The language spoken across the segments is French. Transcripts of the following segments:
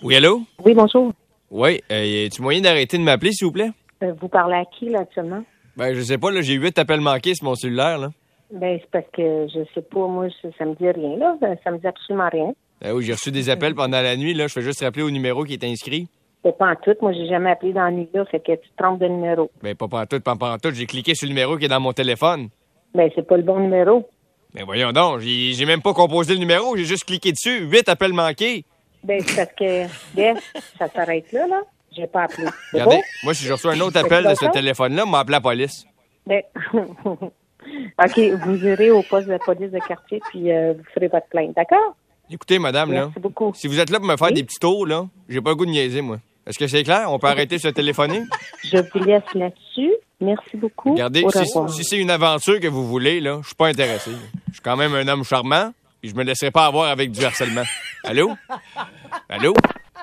Oui, allô? Oui, bonjour. Oui, y a-tu moyen d'arrêter de m'appeler, s'il vous plaît? Vous parlez à qui, là, actuellement? Ben, je sais pas, là, j'ai 8 appels manqués sur mon cellulaire, là. Ben, c'est parce que je sais pas, moi, ça me dit rien, là. Ça me dit absolument rien. Ben oui, j'ai reçu des appels pendant la nuit, là. Je fais juste rappeler au numéro qui est inscrit. C'est pas en tout. Moi, j'ai jamais appelé dans la nuit, là. Fait que tu te trompes de numéro. Ben, pas pantoute. J'ai cliqué sur le numéro qui est dans mon téléphone. Ben, c'est pas le bon numéro. Ben, voyons donc, j'ai même pas composé le numéro, j'ai juste cliqué dessus. 8 appels manqués. Ben, c'est parce que, yes, ça s'arrête là, là. J'ai pas appelé. C'est Regardez, bon? moi, si je reçois un autre appel de ce téléphone-là, m'a appelé la police. Ben, OK, vous irez au poste de police de quartier, puis vous ferez votre plainte, d'accord? Écoutez, madame, Merci là. beaucoup. Si vous êtes là pour me faire Oui? des petits tours, là, j'ai pas le goût de niaiser, moi. Est-ce que c'est clair? On peut arrêter de se téléphoner? Je vous laisse là-dessus. Merci beaucoup. Regardez, Au revoir. si c'est une aventure que vous voulez, là, je suis pas intéressé. Je suis quand même un homme charmant et je me laisserai pas avoir avec du harcèlement. Allô? Allô?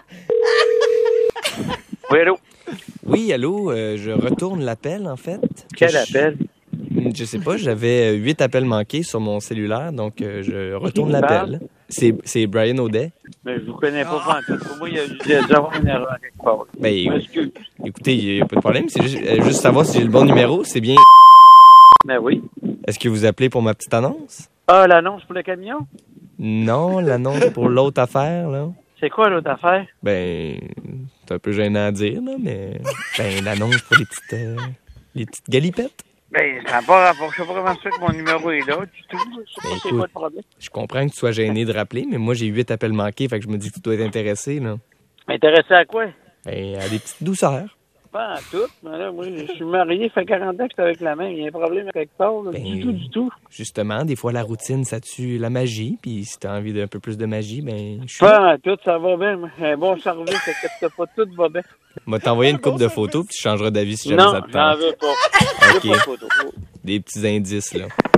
Oui, allô? Oui, allô, je retourne l'appel, en fait. Quel appel? Je sais pas, j'avais 8 appels manqués sur mon cellulaire, donc je retourne Qui l'appel. C'est Brian Audet. Mais je vous connais pas pantoute. Pour moi, il y a dû avoir une erreur quelque part. Ben, Je m'excuse. écoutez, il n'y a pas de problème, c'est juste savoir si j'ai le bon numéro, c'est bien. Ben oui. Est-ce que vous appelez pour ma petite annonce? Ah, l'annonce pour le camion? Non, l'annonce pour l'autre affaire, là. C'est quoi l'autre affaire? Ben, c'est un peu gênant à dire, là, mais... Ben, l'annonce pour les petites galipettes. Ben, ça n'a pas rapport. Je sais pas comment ça que mon numéro est là, du tout. Je sais pas c'est quoi le problème. Je comprends que tu sois gêné de rappeler, mais moi, j'ai 8 appels manqués, fait que je me dis que tu dois être intéressé, là. Intéressé à quoi? Ben, à des petites douceurs. Pas en tout. Mais là, moi, je suis marié, ça fait 40 ans que je suis avec la même. Il y a un problème quelque part, là. Ben, Du tout. Justement, des fois, la routine, ça tue la magie, puis si t'as envie d'un peu plus de magie, ben, je suis... Pas en tout, ça va bien. Un bon service, inquiète pas, tout va bien. Moi, t'envoyer une coupe de photos, puis tu changeras d'avis si jamais Non, ça te j'en tente. veux pas. Je veux OK. pas de photo. Des petits indices, là.